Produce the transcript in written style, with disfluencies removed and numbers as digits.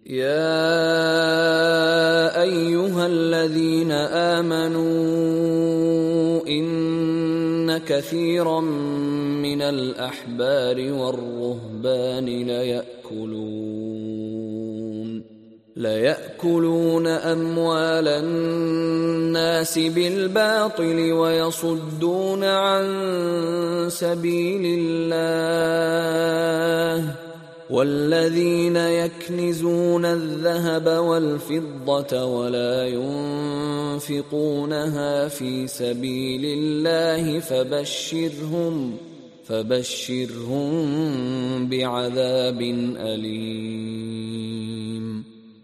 يا أيها الذين آمنوا إن كثيرا من الأحبار والرهبان ليأكلون أموال الناس بالباطل ويصدون عن سبيل الله والذين يكنزون الذهب والفضة ولا ينفقونها في سبيل الله فبشرهم بعذاب أليم.